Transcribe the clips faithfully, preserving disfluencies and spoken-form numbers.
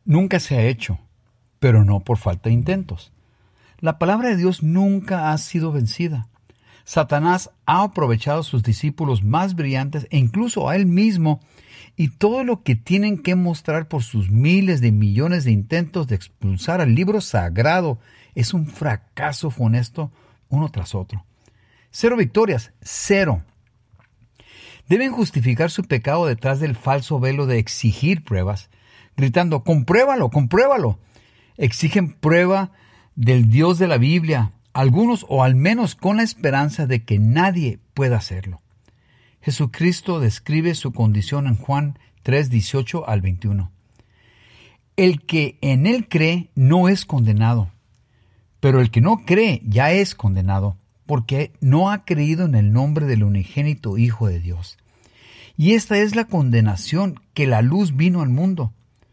nunca se ha hecho, pero no por falta de intentos. La palabra de Dios nunca ha sido vencida. Satanás ha aprovechado a sus discípulos más brillantes e incluso a él mismo, y todo lo que tienen que mostrar por sus miles de millones de intentos de expulsar al libro sagrado es un fracaso funesto uno tras otro. Cero victorias, cero. Deben justificar su pecado detrás del falso velo de exigir pruebas, gritando, compruébalo, compruébalo. Exigen prueba del Dios de la Biblia, algunos o al menos con la esperanza de que nadie pueda hacerlo. Jesucristo describe su condición en Juan tres, dieciocho al veintiuno. El que en él cree no es condenado, pero el que no cree ya es condenado, porque no ha creído en el nombre del unigénito Hijo de Dios. Y esta es la condenación, que la luz vino al mundo.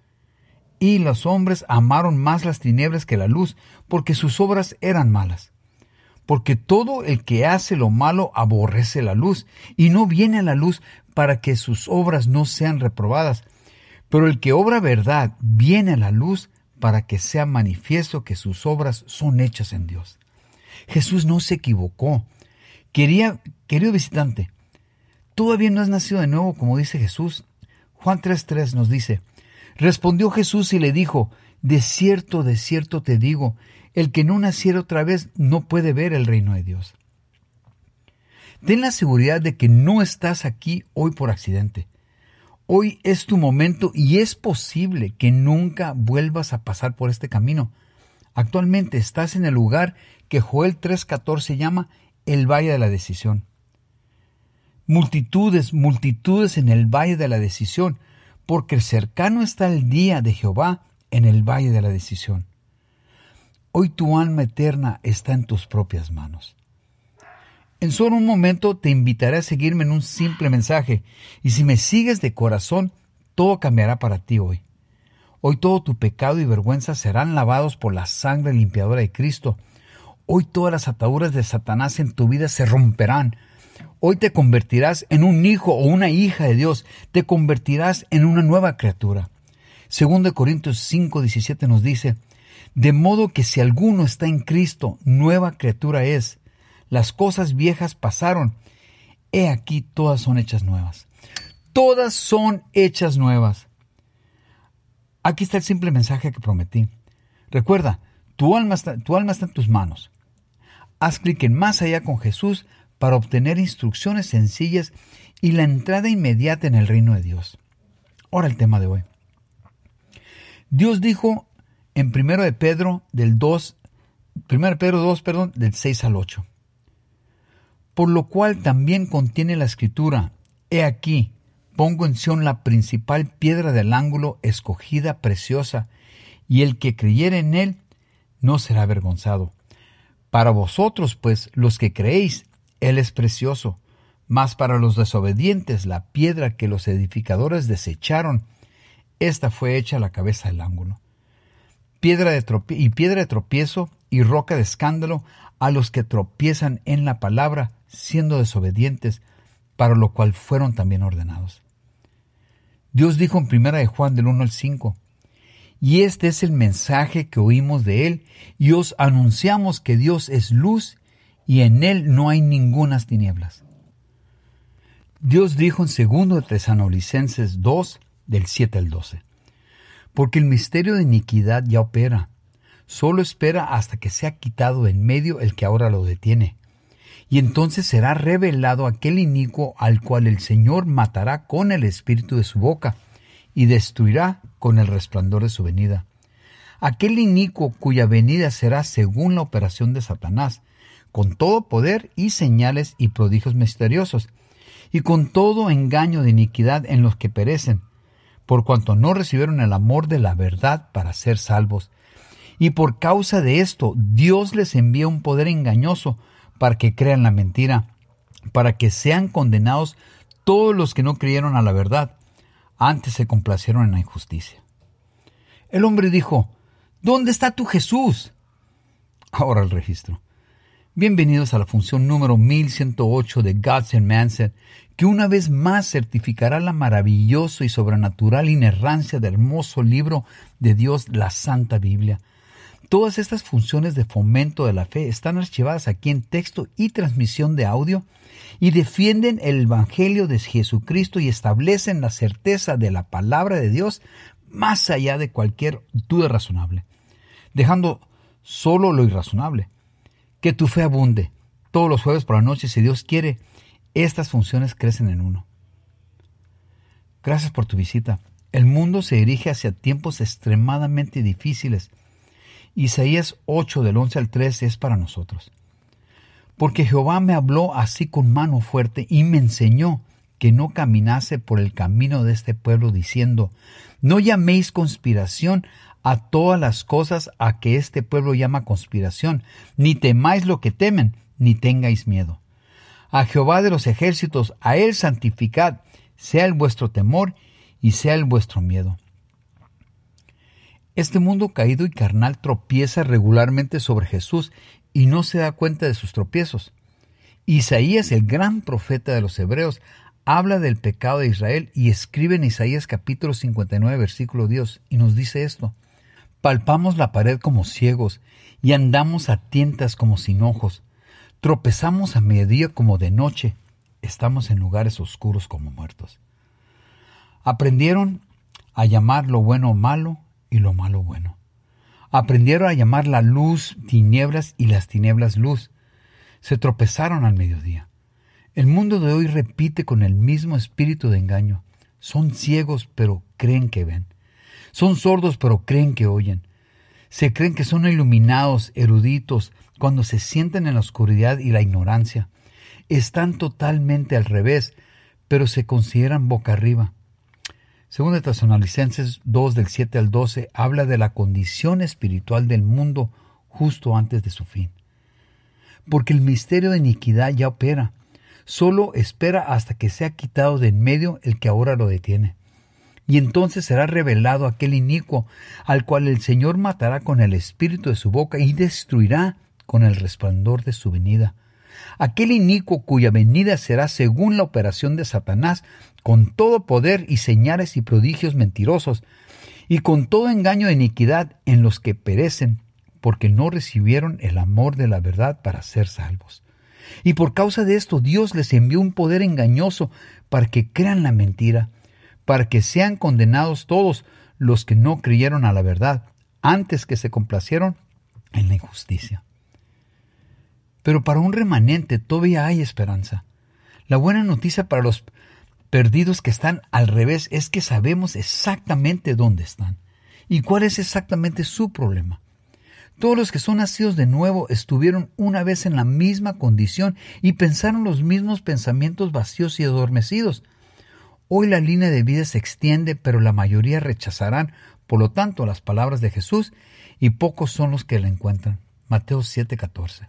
Y los hombres amaron más las tinieblas que la luz, porque sus obras eran malas. Porque todo el que hace lo malo aborrece la luz, y no viene a la luz para que sus obras no sean reprobadas. Pero el que obra verdad viene a la luz para que sea manifiesto que sus obras son hechas en Dios. Jesús no se equivocó. Quería, querido visitante, todavía no has nacido de nuevo, como dice Jesús. Juan tres, tres nos dice, respondió Jesús y le dijo, de cierto, de cierto te digo, el que no naciera otra vez no puede ver el reino de Dios. Ten la seguridad de que no estás aquí hoy por accidente. Hoy es tu momento y es posible que nunca vuelvas a pasar por este camino. Actualmente estás en el lugar que Joel tres catorce llama el Valle de la Decisión. Multitudes, multitudes en el Valle de la Decisión, porque cercano está el día de Jehová en el Valle de la Decisión. Hoy tu alma eterna está en tus propias manos. En solo un momento te invitaré a seguirme en un simple mensaje, y si me sigues de corazón, todo cambiará para ti hoy. Hoy todo tu pecado y vergüenza serán lavados por la sangre limpiadora de Cristo. Hoy todas las ataduras de Satanás en tu vida se romperán. Hoy te convertirás en un hijo o una hija de Dios. Te convertirás en una nueva criatura. Segundo de Corintios cinco, diecisiete nos dice, de modo que si alguno está en Cristo, nueva criatura es. Las cosas viejas pasaron. He aquí todas son hechas nuevas. Todas son hechas nuevas. Aquí está el simple mensaje que prometí. Recuerda, tu alma está, tu alma está en tus manos. Haz clic en Más Allá con Jesús para obtener instrucciones sencillas y la entrada inmediata en el reino de Dios. Ahora el tema de hoy. Dios dijo en primero de Pedro del dos, primero de Pedro dos, perdón, del seis al ocho. Por lo cual también contiene la escritura, he aquí, pongo en Sión la principal piedra del ángulo, escogida, preciosa, y el que creyere en él no será avergonzado. Para vosotros, pues, los que creéis, él es precioso, mas para los desobedientes, la piedra que los edificadores desecharon, esta fue hecha la cabeza del ángulo. Piedra de tropie- y piedra de tropiezo y roca de escándalo a los que tropiezan en la palabra, siendo desobedientes, para lo cual fueron también ordenados. Dios dijo en primera de Juan del uno al cinco, y este es el mensaje que oímos de él, y os anunciamos que Dios es luz, y en él no hay ningunas tinieblas. Dios dijo en segundo de Tesalonicenses dos, del siete al doce, porque el misterio de iniquidad ya opera, solo espera hasta que sea quitado de en medio el que ahora lo detiene. Y entonces será revelado aquel inicuo al cual el Señor matará con el espíritu de su boca y destruirá con el resplandor de su venida. Aquel inicuo cuya venida será según la operación de Satanás, con todo poder y señales y prodigios misteriosos, y con todo engaño de iniquidad en los que perecen, por cuanto no recibieron el amor de la verdad para ser salvos. Y por causa de esto, Dios les envía un poder engañoso para que crean la mentira, para que sean condenados todos los que no creyeron a la verdad, antes se complacieron en la injusticia. El hombre dijo, ¿dónde está tu Jesús? Ahora el registro. Bienvenidos a la función número mil ciento ocho de God's Mindset, que una vez más certificará la maravillosa y sobrenatural inerrancia del hermoso libro de Dios, la Santa Biblia. Todas estas funciones de fomento de la fe están archivadas aquí en texto y transmisión de audio y defienden el Evangelio de Jesucristo y establecen la certeza de la palabra de Dios más allá de cualquier duda razonable, dejando solo lo irrazonable. Que tu fe abunde. Todos los jueves por la noche, si Dios quiere, estas funciones crecen en uno. Gracias por tu visita. El mundo se dirige hacia tiempos extremadamente difíciles. Isaías ocho, del once al trece, es para nosotros. Porque Jehová me habló así con mano fuerte y me enseñó que no caminase por el camino de este pueblo, diciendo: no llaméis conspiración a todas las cosas a que este pueblo llama conspiración, ni temáis lo que temen, ni tengáis miedo. A Jehová de los ejércitos, a él santificad, sea el vuestro temor y sea el vuestro miedo. Este mundo caído y carnal tropieza regularmente sobre Jesús y no se da cuenta de sus tropiezos. Isaías, el gran profeta de los hebreos, habla del pecado de Israel y escribe en Isaías capítulo cincuenta y nueve, versículo diez, y nos dice esto: palpamos la pared como ciegos y andamos a tientas como sin ojos. Tropezamos a mediodía como de noche. Estamos en lugares oscuros como muertos. Aprendieron a llamar lo bueno malo y lo malo bueno. Aprendieron a llamar la luz tinieblas y las tinieblas luz. Se tropezaron al mediodía. El mundo de hoy repite con el mismo espíritu de engaño. Son ciegos, pero creen que ven. Son sordos, pero creen que oyen. Se creen que son iluminados, eruditos, cuando se sienten en la oscuridad y la ignorancia. Están totalmente al revés, pero se consideran boca arriba. Según de Tesalonicenses dos, del siete al doce, habla de la condición espiritual del mundo justo antes de su fin. Porque el misterio de iniquidad ya opera. Solo espera hasta que sea quitado de en medio el que ahora lo detiene. Y entonces será revelado aquel inicuo, al cual el Señor matará con el espíritu de su boca y destruirá con el resplandor de su venida. Aquel inicuo cuya venida será según la operación de Satanás, con todo poder y señales y prodigios mentirosos, y con todo engaño de iniquidad en los que perecen, porque no recibieron el amor de la verdad para ser salvos. Y por causa de esto Dios les envió un poder engañoso para que crean la mentira, para que sean condenados todos los que no creyeron a la verdad, antes que se complacieron en la injusticia. Pero para un remanente todavía hay esperanza. La buena noticia para los perdidos que están al revés es que sabemos exactamente dónde están y cuál es exactamente su problema. Todos los que son nacidos de nuevo estuvieron una vez en la misma condición y pensaron los mismos pensamientos vacíos y adormecidos. Hoy la línea de vida se extiende, pero la mayoría rechazarán, por lo tanto, las palabras de Jesús, y pocos son los que la encuentran. Mateo siete, catorce.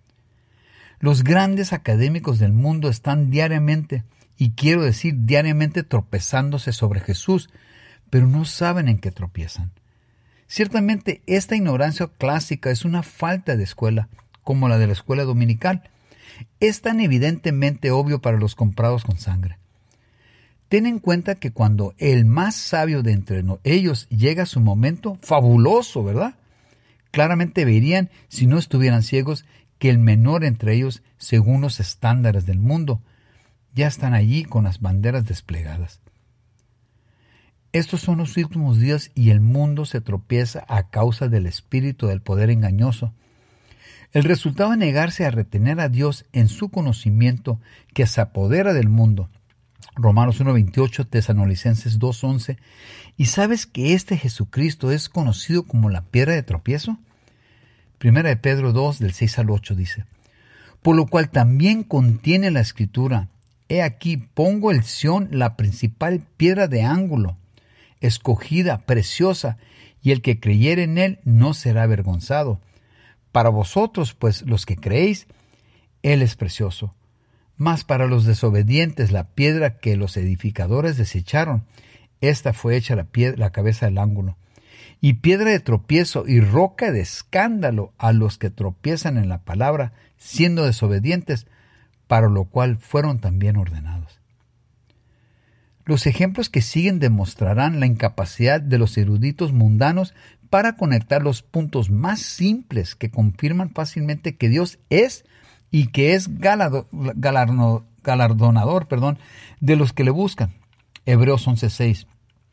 Los grandes académicos del mundo están diariamente, y quiero decir diariamente, tropezándose sobre Jesús, pero no saben en qué tropiezan. Ciertamente, esta ignorancia clásica es una falta de escuela, como la de la escuela dominical. Es tan evidentemente obvio para los comprados con sangre. Ten en cuenta que cuando el más sabio de entre ellos llega a su momento, fabuloso, ¿verdad? Claramente verían, si no estuvieran ciegos, que el menor entre ellos, según los estándares del mundo, ya están allí con las banderas desplegadas. Estos son los últimos días y el mundo se tropieza a causa del espíritu del poder engañoso. El resultado de negarse a retener a Dios en su conocimiento que se apodera del mundo. Romanos uno veintiocho, Tesalonicenses dos once. ¿Y sabes que este Jesucristo es conocido como la piedra de tropiezo? Primera de Pedro dos, del seis al ocho dice: por lo cual también contiene la Escritura: he aquí pongo el Sión la principal piedra de ángulo, escogida, preciosa, y el que creyere en él no será avergonzado. Para vosotros, pues, los que creéis, él es precioso. Mas para los desobedientes, la piedra que los edificadores desecharon, esta fue hecha la, piedra, la cabeza del ángulo. y piedra de tropiezo y roca de escándalo a los que tropiezan en la palabra, siendo desobedientes, para lo cual fueron también ordenados. Los ejemplos que siguen demostrarán la incapacidad de los eruditos mundanos para conectar los puntos más simples que confirman fácilmente que Dios es y que es galado, galarno, galardonador perdón, de los que le buscan. Hebreos once seis.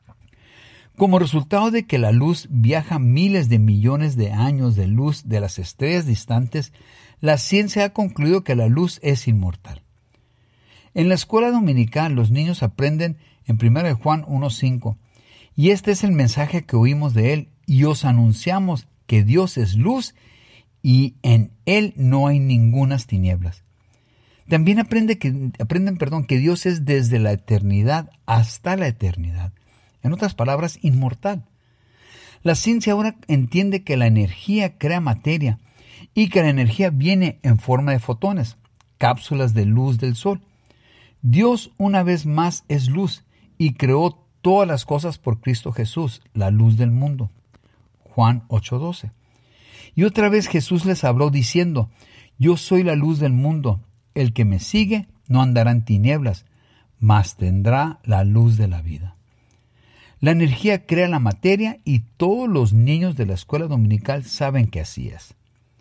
Como resultado de que la luz viaja miles de millones de años de luz de las estrellas distantes, la ciencia ha concluido que la luz es inmortal. En la escuela dominical los niños aprenden en primera de Juan uno cinco, y este es el mensaje que oímos de él, y os anunciamos que Dios es luz y en él no hay ningunas tinieblas. También aprende que, aprenden perdón, que Dios es desde la eternidad hasta la eternidad. En otras palabras, inmortal. La ciencia ahora entiende que la energía crea materia y que la energía viene en forma de fotones, cápsulas de luz del sol. Dios una vez más es luz y creó todas las cosas por Cristo Jesús, la luz del mundo. Juan ocho doce. Y otra vez Jesús les habló diciendo, yo soy la luz del mundo, el que me sigue no andará en tinieblas, mas tendrá la luz de la vida. La energía crea la materia y todos los niños de la escuela dominical saben que así es.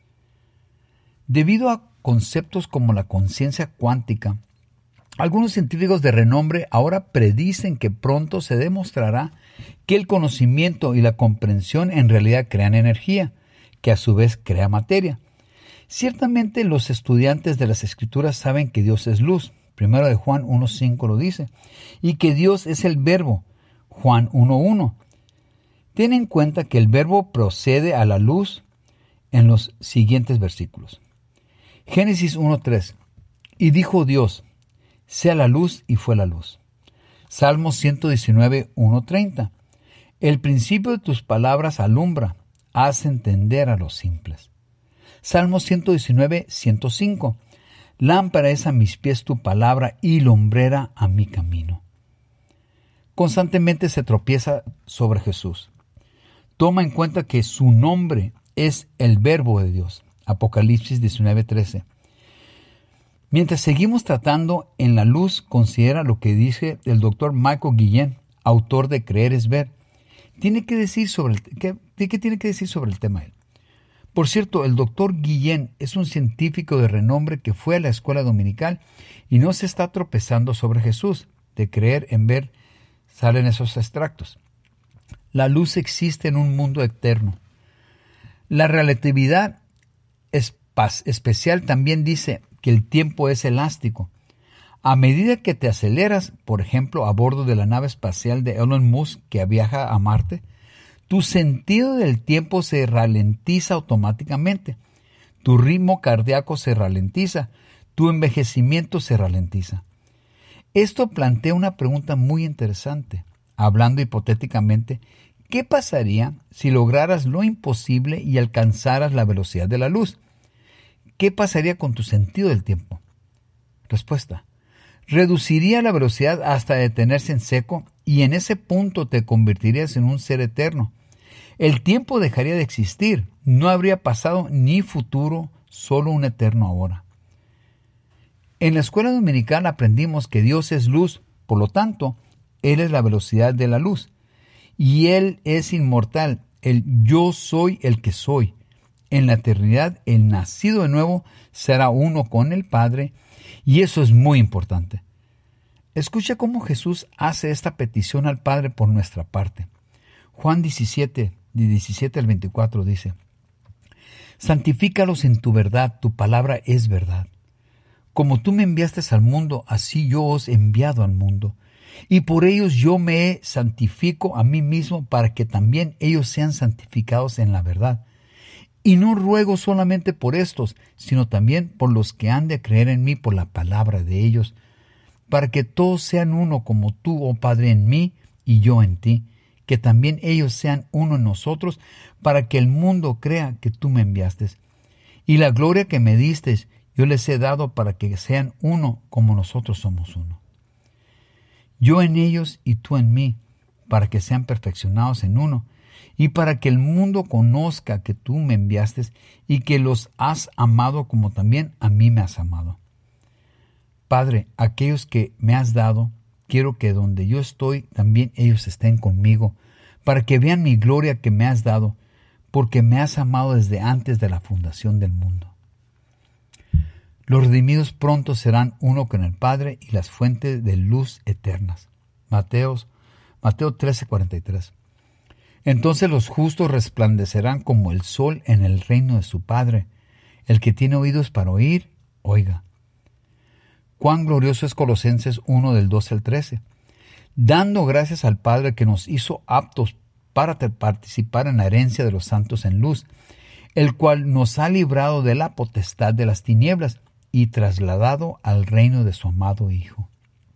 Debido a conceptos como la conciencia cuántica, algunos científicos de renombre ahora predicen que pronto se demostrará que el conocimiento y la comprensión en realidad crean energía, que a su vez crea materia. Ciertamente los estudiantes de las Escrituras saben que Dios es luz, primero de Juan uno cinco lo dice, y que Dios es el Verbo, Juan uno uno. Ten en cuenta que el Verbo procede a la luz en los siguientes versículos. Génesis uno tres. Y dijo Dios, sea la luz, y fue la luz. Salmo ciento diecinueve, uno treinta. El principio de tus palabras alumbra, hace entender a los simples. Salmo ciento diecinueve, ciento cinco. Lámpara es a mis pies tu palabra y lumbrera a mi camino. Constantemente se tropieza sobre Jesús. Toma en cuenta que su nombre es el Verbo de Dios. Apocalipsis diecinueve trece. Mientras seguimos tratando en la luz, considera lo que dice el doctor Michael Guillén, autor de Creer es Ver. Tiene que decir sobre el, ¿qué, ¿Qué tiene que decir sobre el tema él? Por cierto, el doctor Guillén es un científico de renombre que fue a la escuela dominical y no se está tropezando sobre Jesús. De Creer en Ver salen esos extractos. La luz existe en un mundo eterno. La relatividad especial también dice que el tiempo es elástico. A medida que te aceleras, por ejemplo, a bordo de la nave espacial de Elon Musk que viaja a Marte, tu sentido del tiempo se ralentiza automáticamente. Tu ritmo cardíaco se ralentiza. Tu envejecimiento se ralentiza. Esto plantea una pregunta muy interesante. Hablando hipotéticamente, ¿qué pasaría si lograras lo imposible y alcanzaras la velocidad de la luz? ¿Qué pasaría con tu sentido del tiempo? Respuesta. Reduciría la velocidad hasta detenerse en seco y en ese punto te convertirías en un ser eterno. El tiempo dejaría de existir. No habría pasado ni futuro, solo un eterno ahora. En la escuela dominical aprendimos que Dios es luz, por lo tanto, Él es la velocidad de la luz. Y Él es inmortal, el yo soy el que soy. En la eternidad, el nacido de nuevo será uno con el Padre, y eso es muy importante. Escucha cómo Jesús hace esta petición al Padre por nuestra parte. Juan diecisiete, de diecisiete al veinticuatro dice, santifícalos en tu verdad, tu palabra es verdad. Como tú me enviaste al mundo, así yo os he enviado al mundo. Y por ellos yo me santifico a mí mismo para que también ellos sean santificados en la verdad. Y no ruego solamente por estos, sino también por los que han de creer en mí por la palabra de ellos, para que todos sean uno como tú, oh Padre, en mí y yo en ti, que también ellos sean uno en nosotros, para que el mundo crea que tú me enviaste. Y la gloria que me diste, yo les he dado para que sean uno como nosotros somos uno. Yo en ellos y tú en mí, para que sean perfeccionados en uno, y para que el mundo conozca que tú me enviaste y que los has amado como también a mí me has amado. Padre, aquellos que me has dado, quiero que donde yo estoy, también ellos estén conmigo, para que vean mi gloria que me has dado, porque me has amado desde antes de la fundación del mundo. Los redimidos pronto serán uno con el Padre y las fuentes de luz eternas. Mateos, Mateo trece, cuarenta y tres. Entonces los justos resplandecerán como el sol en el reino de su Padre. El que tiene oídos para oír, oiga. Cuán glorioso es Colosenses uno del doce al trece. Dando gracias al Padre que nos hizo aptos para participar en la herencia de los santos en luz, el cual nos ha librado de la potestad de las tinieblas y trasladado al reino de su amado Hijo.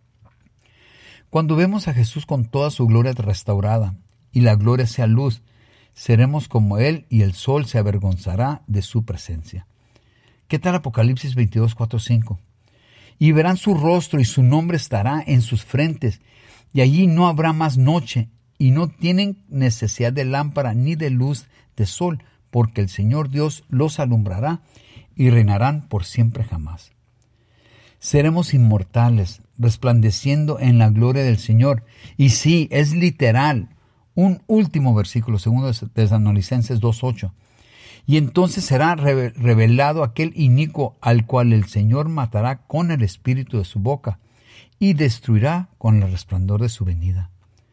Cuando vemos a Jesús con toda su gloria restaurada, y la gloria sea luz, seremos como Él y el sol se avergonzará de su presencia. ¿Qué tal Apocalipsis veintidós, cuatro, cinco? Y verán su rostro y su nombre estará en sus frentes, y allí no habrá más noche, y no tienen necesidad de lámpara ni de luz de sol, porque el Señor Dios los alumbrará y reinarán por siempre jamás. Seremos inmortales, resplandeciendo en la gloria del Señor. Y sí, es literal. Un último versículo, segundo de Tesalonicenses dos, ocho. Y entonces será revelado aquel inicuo al cual el Señor matará con el espíritu de su boca y destruirá con el resplandor de su venida.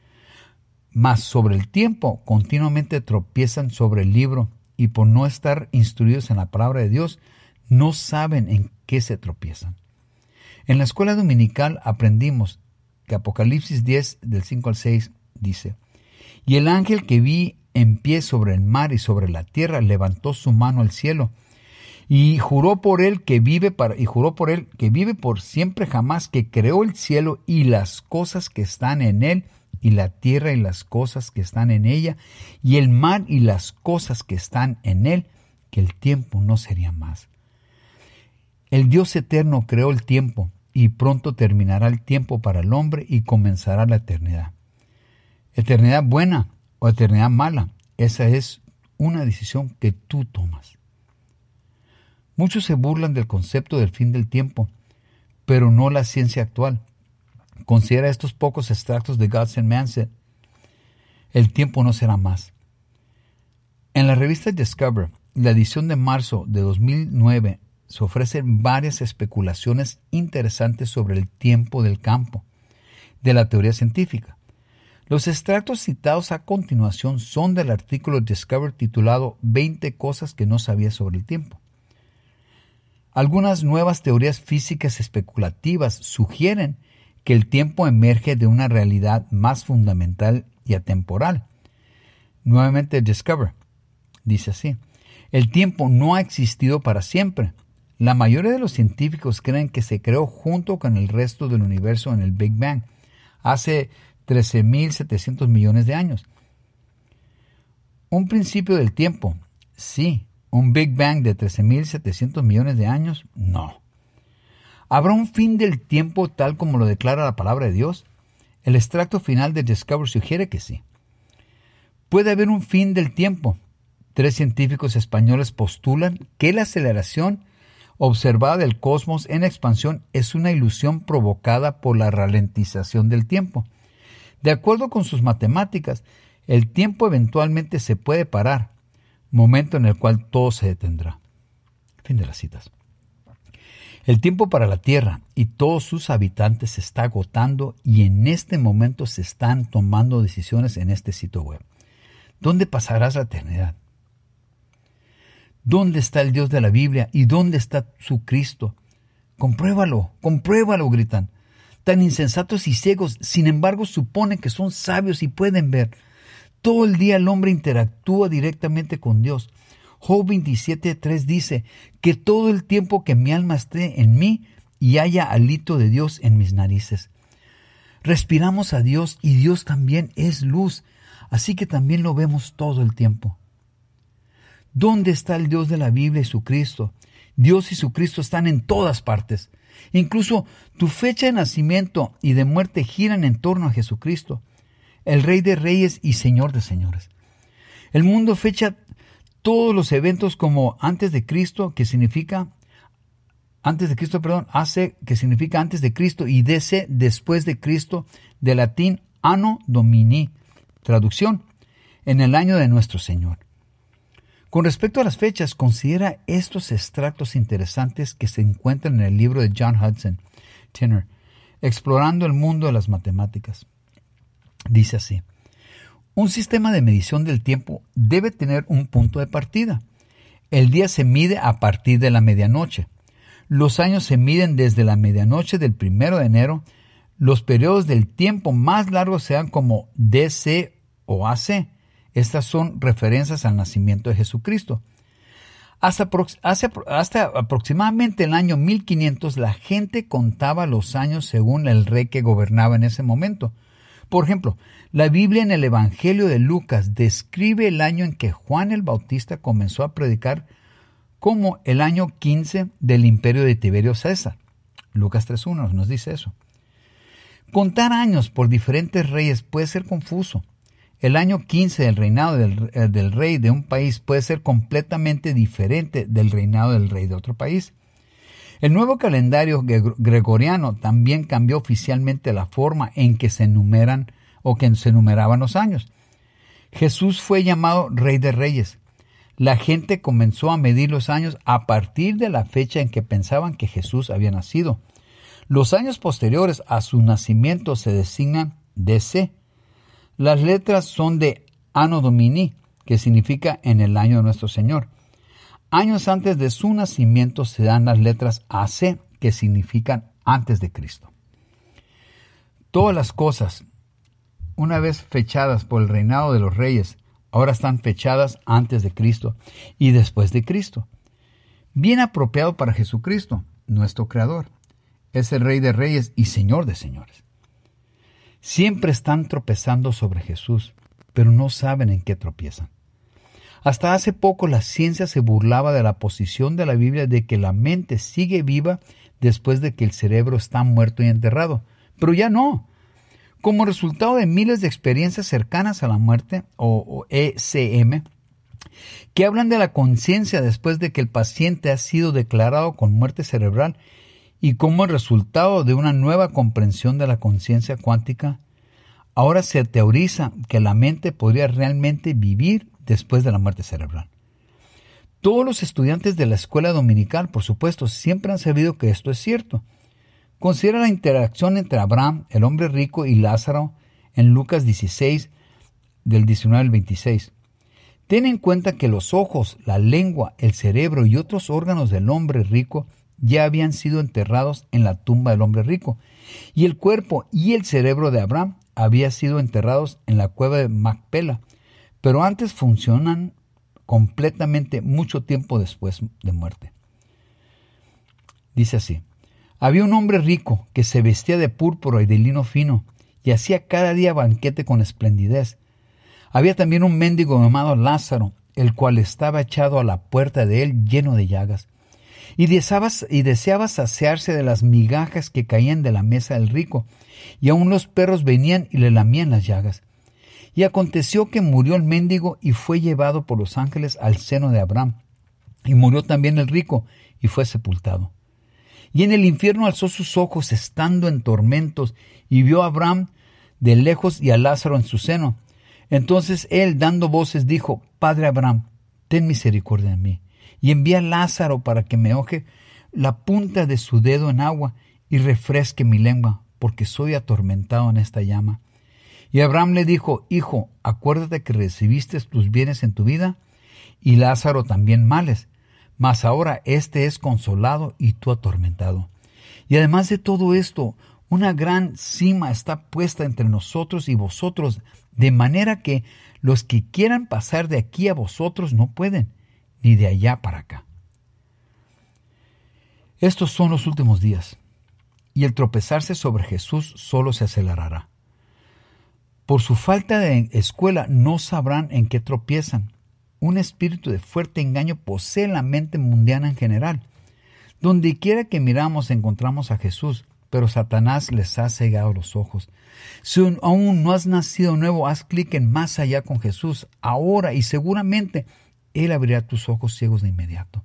Mas sobre el tiempo continuamente tropiezan sobre el libro y por no estar instruidos en la palabra de Dios, no saben en qué se tropiezan. En la escuela dominical aprendimos que Apocalipsis diez, del cinco al seis, dice: Y el ángel que vi en pie sobre el mar y sobre la tierra levantó su mano al cielo y juró por él que vive para, y juró por él que vive por siempre jamás, que creó el cielo y las cosas que están en él, y la tierra y las cosas que están en ella, y el mar y las cosas que están en él, que el tiempo no sería más. El Dios eterno creó el tiempo, y pronto terminará el tiempo para el hombre y comenzará la eternidad. Eternidad buena o eternidad mala, esa es una decisión que tú tomas. Muchos se burlan del concepto del fin del tiempo, pero no la ciencia actual. Considera estos pocos extractos de God's and Man's. El tiempo no será más. En la revista Discover, la edición de marzo de dos mil nueve, se ofrecen varias especulaciones interesantes sobre el tiempo del campo de la teoría científica. Los extractos citados a continuación son del artículo Discover titulado veinte cosas que no sabías sobre el tiempo. Algunas nuevas teorías físicas especulativas sugieren que el tiempo emerge de una realidad más fundamental y atemporal. Nuevamente Discover dice así: el tiempo no ha existido para siempre. La mayoría de los científicos creen que se creó junto con el resto del universo en el Big Bang, hace trece mil setecientos millones de años. Un principio del tiempo, sí. Un Big Bang de trece mil setecientos millones de años, no. ¿Habrá un fin del tiempo tal como lo declara la palabra de Dios? El extracto final de Discover sugiere que sí. Puede haber un fin del tiempo. Tres científicos españoles postulan que la aceleración observada del cosmos en expansión es una ilusión provocada por la ralentización del tiempo. De acuerdo con sus matemáticas, el tiempo eventualmente se puede parar, momento en el cual todo se detendrá. Fin de las citas. El tiempo para la Tierra y todos sus habitantes se está agotando y en este momento se están tomando decisiones en este sitio web. ¿Dónde pasarás la eternidad? ¿Dónde está el Dios de la Biblia y dónde está su Cristo? Compruébalo, compruébalo, gritan. Tan insensatos y ciegos, sin embargo, suponen que son sabios y pueden ver. Todo el día el hombre interactúa directamente con Dios. Job veintisiete, tres dice que todo el tiempo que mi alma esté en mí y haya hálito de Dios en mis narices. Respiramos a Dios y Dios también es luz, así que también lo vemos todo el tiempo. ¿Dónde está el Dios de la Biblia y su Cristo? Dios y su Cristo están en todas partes. Incluso tu fecha de nacimiento y de muerte giran en torno a Jesucristo, el Rey de Reyes y Señor de Señores. El mundo fecha todos los eventos como antes de Cristo, que significa antes de Cristo, perdón, hace, que significa antes de Cristo, y D C, después de Cristo, de latín Anno Domini, traducción, en el año de nuestro Señor. Con respecto a las fechas, considera estos extractos interesantes que se encuentran en el libro de John Hudson Taylor, Explorando el mundo de las matemáticas. Dice así: un sistema de medición del tiempo debe tener un punto de partida. El día se mide a partir de la medianoche. Los años se miden desde la medianoche del primero de enero. Los periodos del tiempo más largos se dan como D C o A C. Estas son referencias al nacimiento de Jesucristo. Hasta, hace, hasta aproximadamente el año mil quinientos, la gente contaba los años según el rey que gobernaba en ese momento. Por ejemplo, la Biblia en el Evangelio de Lucas describe el año en que Juan el Bautista comenzó a predicar como el año quince del imperio de Tiberio César. Lucas tres uno nos dice eso. Contar años por diferentes reyes puede ser confuso. El año quince del reinado del, del rey de un país puede ser completamente diferente del reinado del rey de otro país. El nuevo calendario gregoriano también cambió oficialmente la forma en que se enumeran o que se enumeraban los años. Jesús fue llamado Rey de Reyes. La gente comenzó a medir los años a partir de la fecha en que pensaban que Jesús había nacido. Los años posteriores a su nacimiento se designan D C. Las letras son de Anno Domini, que significa en el año de nuestro Señor. Años antes de su nacimiento se dan las letras A C, que significan antes de Cristo. Todas las cosas, una vez fechadas por el reinado de los reyes, ahora están fechadas antes de Cristo y después de Cristo. Bien apropiado para Jesucristo, nuestro Creador. Es el Rey de Reyes y Señor de Señores. Siempre están tropezando sobre Jesús, pero no saben en qué tropiezan. Hasta hace poco la ciencia se burlaba de la posición de la Biblia de que la mente sigue viva después de que el cerebro está muerto y enterrado. Pero ya no. Como resultado de miles de experiencias cercanas a la muerte, o E C M, que hablan de la conciencia después de que el paciente ha sido declarado con muerte cerebral, y como resultado de una nueva comprensión de la conciencia cuántica, ahora se teoriza que la mente podría realmente vivir después de la muerte cerebral. Todos los estudiantes de la escuela dominical, por supuesto, siempre han sabido que esto es cierto. Considera la interacción entre Abraham, el hombre rico, y Lázaro en Lucas dieciséis, del diecinueve al veintiséis. Ten en cuenta que los ojos, la lengua, el cerebro y otros órganos del hombre rico ya habían sido enterrados en la tumba del hombre rico, y el cuerpo y el cerebro de Abraham habían sido enterrados en la cueva de Macpela, pero antes funcionan completamente mucho tiempo después de muerte. Dice así: había un hombre rico que se vestía de púrpura y de lino fino, y hacía cada día banquete con esplendidez. Había también un mendigo llamado Lázaro, el cual estaba echado a la puerta de él lleno de llagas, y deseaba, y deseaba saciarse de las migajas que caían de la mesa del rico, y aun los perros venían y le lamían las llagas. Y aconteció que murió el mendigo y fue llevado por los ángeles al seno de Abraham. Y murió también el rico y fue sepultado. Y en el infierno alzó sus ojos estando en tormentos y vio a Abraham de lejos y a Lázaro en su seno. Entonces él, dando voces, dijo: Padre Abraham, ten misericordia de mí, y envía a Lázaro para que me moje la punta de su dedo en agua y refresque mi lengua, porque soy atormentado en esta llama. Y Abraham le dijo: Hijo, acuérdate que recibiste tus bienes en tu vida, y Lázaro también males, mas ahora éste es consolado y tú atormentado. Y además de todo esto, una gran cima está puesta entre nosotros y vosotros, de manera que los que quieran pasar de aquí a vosotros no pueden, ni de allá para acá. Estos son los últimos días, y el tropezarse sobre Jesús solo se acelerará. Por su falta de escuela no sabrán en qué tropiezan. Un espíritu de fuerte engaño posee la mente mundiana en general. Donde quiera que miramos encontramos a Jesús, pero Satanás les ha cegado los ojos. Si aún no has nacido nuevo, haz clic en Más Allá con Jesús ahora y seguramente Él abrirá tus ojos ciegos de inmediato.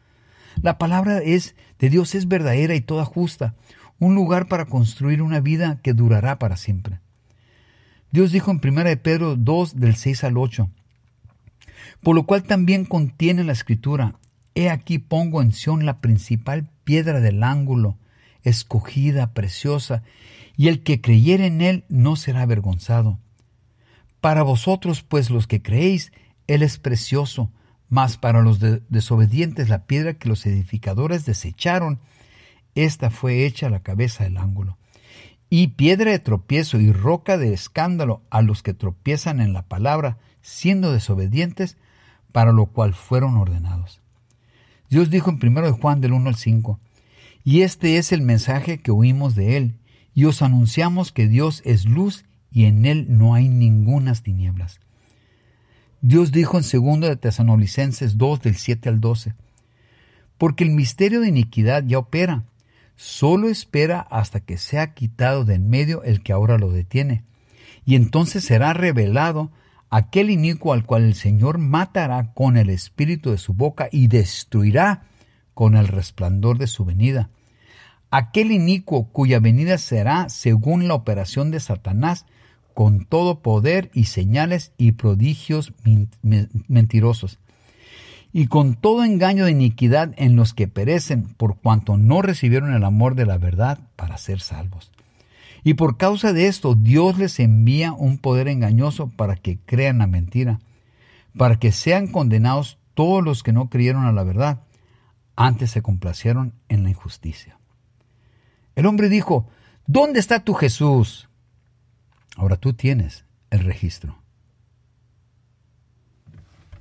La palabra es, de Dios es verdadera y toda justa, un lugar para construir una vida que durará para siempre. Dios dijo en primera de Pedro dos, del seis al ocho, por lo cual también contiene la Escritura, he aquí pongo en Sión la principal piedra del ángulo, escogida, preciosa, y el que creyere en él no será avergonzado. Para vosotros, pues, los que creéis, él es precioso, mas para los de- desobedientes la piedra que los edificadores desecharon, esta fue hecha la cabeza del ángulo. Y piedra de tropiezo y roca de escándalo a los que tropiezan en la palabra, siendo desobedientes, para lo cual fueron ordenados. Dios dijo en primero de Juan del uno al cinco, y este es el mensaje que oímos de él, y os anunciamos que Dios es luz y en él no hay ningunas tinieblas. Dios dijo en segundo de Tesalonicenses dos del siete al doce, porque el misterio de iniquidad ya opera, solo espera hasta que sea quitado de en medio el que ahora lo detiene, y entonces será revelado aquel inicuo al cual el Señor matará con el espíritu de su boca y destruirá con el resplandor de su venida. Aquel inicuo cuya venida será según la operación de Satanás, con todo poder y señales y prodigios mentirosos, y con todo engaño de iniquidad en los que perecen, por cuanto no recibieron el amor de la verdad para ser salvos. Y por causa de esto, Dios les envía un poder engañoso para que crean la mentira, para que sean condenados todos los que no creyeron a la verdad, antes se complacieron en la injusticia. El hombre dijo, ¿dónde está tu Jesús? Ahora tú tienes el registro.